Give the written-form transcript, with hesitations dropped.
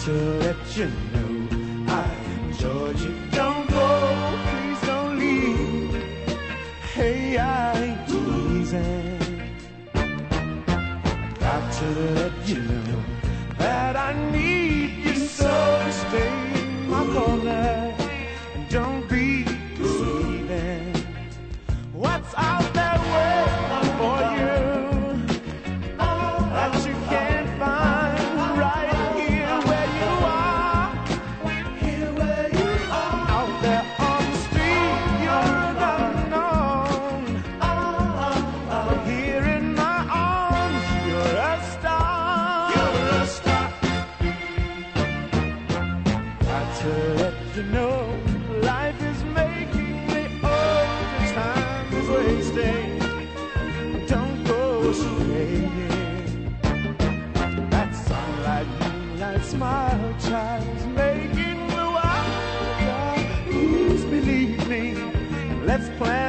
to let you know I enjoyed you. Don't go, please don't leave. Hey, I ain't teasing. Got to let you know that I need you so to stay in my corner and don't be deceiving. What's out there waiting for you that you can't find right here where you are? Here where you are. Out there on the street, you're not unknown. But here in my arms, you're a star. You're a star. Got to let you know life is making me old. The time is wasting. Don't go straying. That sunlight, moonlight smile, child, is making the wild. Please believe me. Let's plan